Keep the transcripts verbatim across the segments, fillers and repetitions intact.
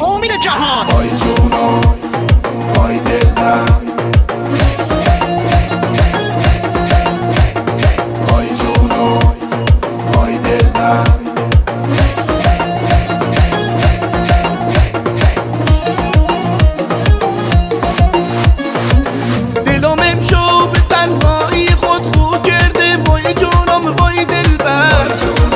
امید جهان. وای جونم وای دلم، وای جونم وای دلم. دلم امشو به تنهایی خود خو کرده، وای جونم وای دلبر،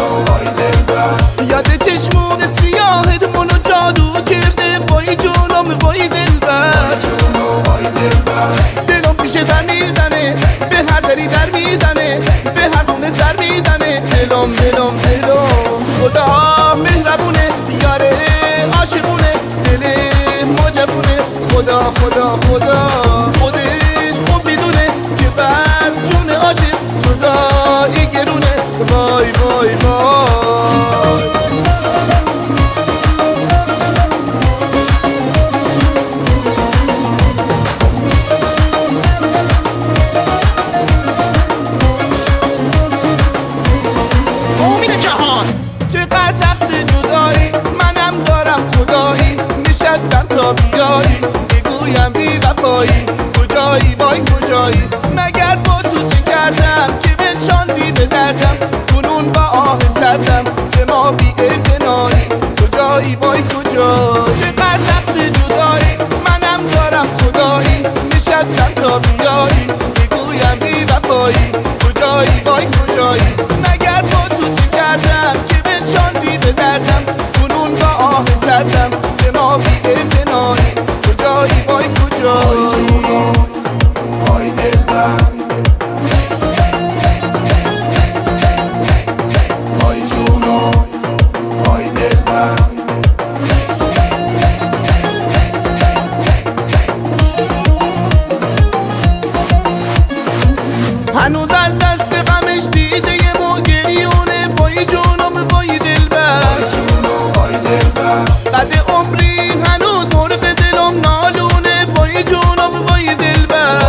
یاد چشمون سیاهت منو جادو کرده، وای جونم وای دلبر. دلم پیش در میزنه، به هر دری در میزنه، به هر خونه سر میزنه. دلم دلم دلم خدا مهربونه، یاره عاشقونه، دل ما جوونه. خدا خدا خدا خودش خوب میدونه که بر جون عاشق جدایی گرونه. وای وای وای امید جهان. چقدر سخت جدایی، منم دارم خدایی، نشستم تا بیایی بگویم بی وفایی. کجایی وای کجایی، مگر با تو چه کردم که بنشاندی به دردم، کنون با آه سردم سما بی اعتنایی. کجایی وای کجایی، چقدر سخت جدایی، منم دارم خدایی، نشستم تا بیایی بگویم بی وفایی. کجایی وای کجایی، مگر با تو چه کردم که بنشاندی به دردم، کنون با آه سردم سما بی اعتنایی. کجایی وای کجایی. وای دلم، وای جونم وای دلم. هنوز از دست غمش دیده یه موگریونه، وای جونم وای دلبر. قد عمری هنوز مرغ دلم نالونه، وای جونم وای دلبر.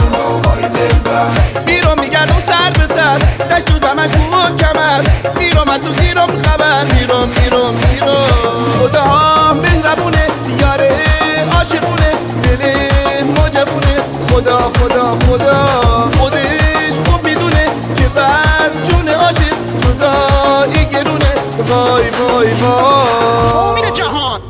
میرم میگردم سر به سر، دشت و دمن کو و کمر، میرم از او گیرم خبر، میرم میرم میرم. خدا مهربونه، یاره عاشقونه، دل ما جوونه. خدا خدا خدا خودش خوب میدونه که بر جون عاشق جدایی گرونه. وای وای وای امید جهان.